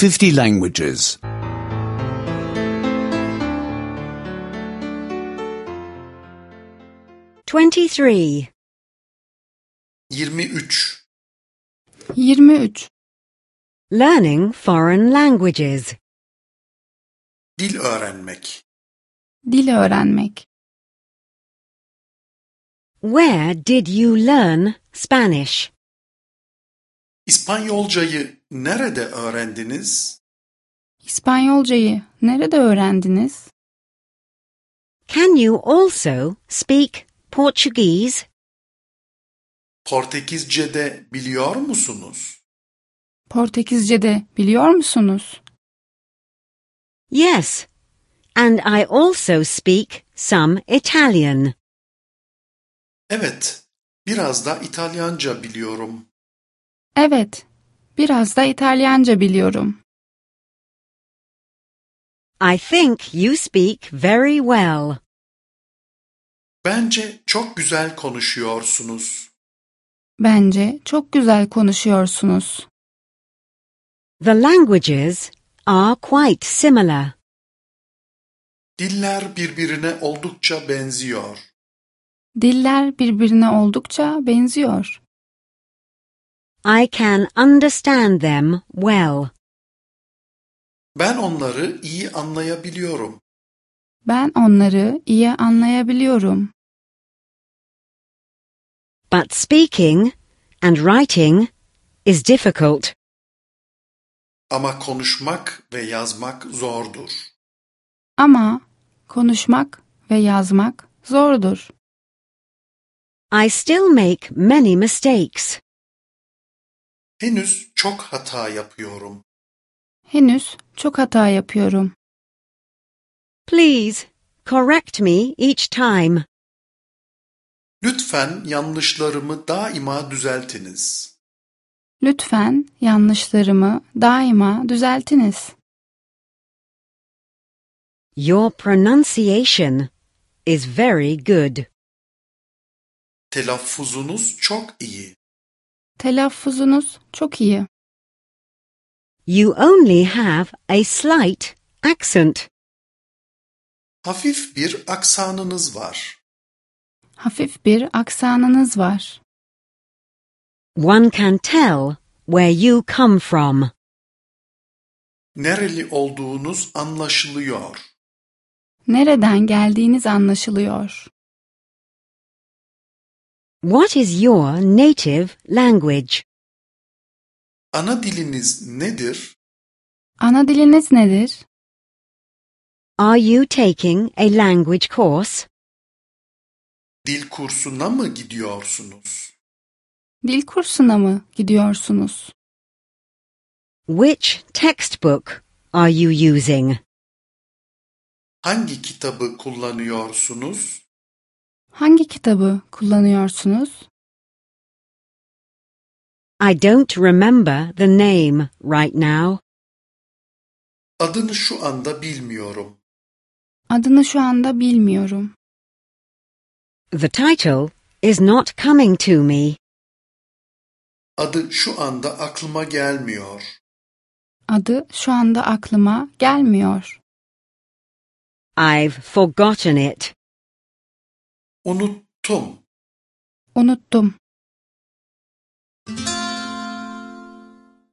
50 languages. 23. 23. 23. Learning foreign languages. Dil öğrenmek. Dil öğrenmek. Where did you learn Spanish? İspanyolcayı nerede öğrendiniz? İspanyolcayı nerede öğrendiniz? Can you also speak Portuguese? Portekizce'de biliyor musunuz? Portekizce'de biliyor musunuz? Yes, and I also speak some Italian. Evet, biraz da İtalyanca biliyorum. Evet, biraz da İtalyanca biliyorum. I think you speak very well. Bence çok güzel konuşuyorsunuz. Bence çok güzel konuşuyorsunuz. The languages are quite similar. Diller birbirine oldukça benziyor. Diller birbirine oldukça benziyor. I can understand them well. Ben onları iyi anlayabiliyorum. Ben onları iyi anlayabiliyorum. But speaking and writing is difficult. Ama konuşmak ve yazmak zordur. Ama konuşmak ve yazmak zordur. I still make many mistakes. Henüz çok hata yapıyorum. Henüz çok hata yapıyorum. Please correct me each time. Lütfen yanlışlarımı daima düzeltiniz. Lütfen yanlışlarımı daima düzeltiniz. Your pronunciation is very good. Telaffuzunuz çok iyi. Telaffuzunuz çok iyi. You only have a slight accent. Hafif bir aksanınız var. Hafif bir aksanınız var. One can tell where you come from. Nereli olduğunuz anlaşılıyor. Nereden geldiğiniz anlaşılıyor. What is your native language? Ana diliniz nedir? Ana diliniz nedir? Are you taking a language course? Dil kursuna mı gidiyorsunuz? Dil kursuna mı gidiyorsunuz? Which textbook are you using? Hangi kitabı kullanıyorsunuz? Hangi kitabı kullanıyorsunuz? I don't remember the name right now. Adını şu anda bilmiyorum. Adını şu anda bilmiyorum. The title is not coming to me. Adı şu anda aklıma gelmiyor. Adı şu anda aklıma gelmiyor. I've forgotten it. Unuttum. Unuttum.